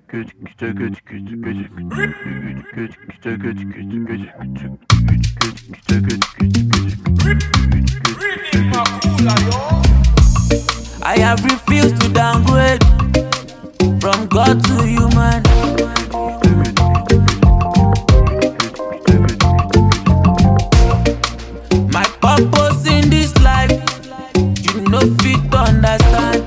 I have refused to downgrade from God to human. My purpose in this life, you know fit understand.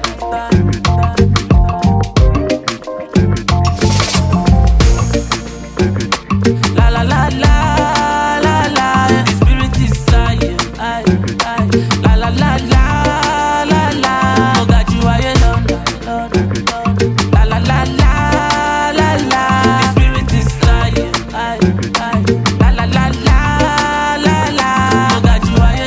La la la la la la, the spirit is silent. La la la la la la, oh God, you are alone. La la la la la la, the spirit is silent. La la la la la la, oh God, you are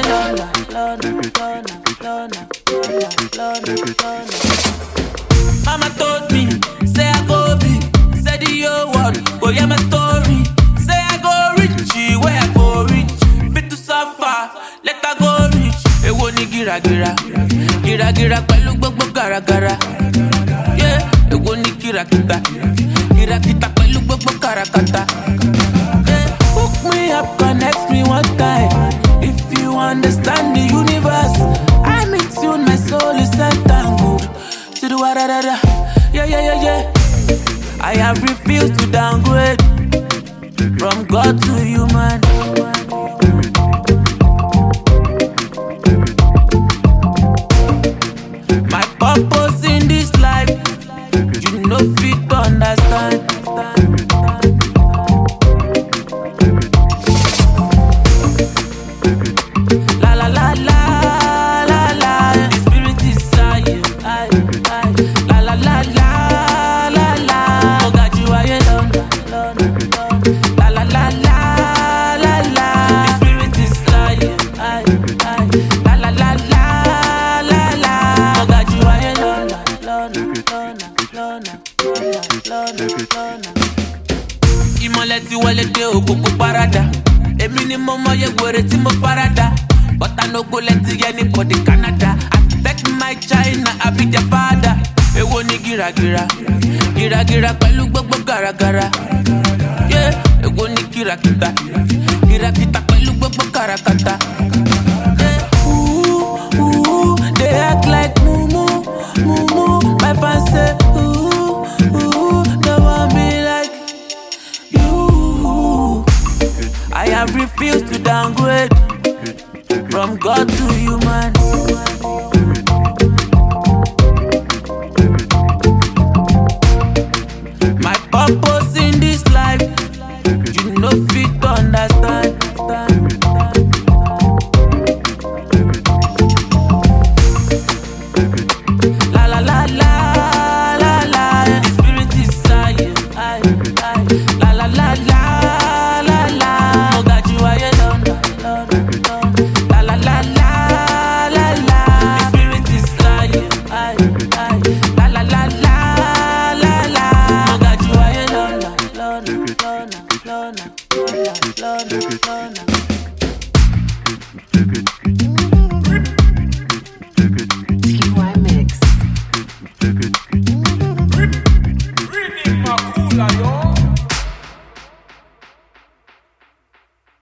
alone. Mama told me, say I go big, say the whole world, go hear my story. Say I go rich, where I go rich, fit to suffer, let I go rich. Ewo ni gira gira, gira gira pẹ̀lú gbogbo gara gara. Yeah, ewo ni gira kita, gira kita pẹ̀lú gbogbo karakata. Yeah, hook me up, connect me one time. If you understand the universe, I'm in tune, my soul is entangled to the wa-da-da-da. Yeah. I have refused to downgrade from God to human. My purpose in this life, you know fit understand. La la la la la la, the spirit is silent. La la la la la la, oh God, you are alone. La la la la la la, the spirit is silent. La la la la la la, oh God, you are alone. Ìmọ̀lẹ̀ tí wọlé dé òkùnkùn parada. Èmi ni mo mọye wèrè tí mo farada. But I no go let anybody Canada. I beg my China, I be their father. Ewo ni gira gira, gira gira pẹ̀lú gbogbo gara gara. Yeah, ewo ni gira kita, gira kita pẹ̀lú gbogbo karakata. Yeah, ooh, they act like mumu, my fans say they want me like you. I have refused to downgrade from God to human.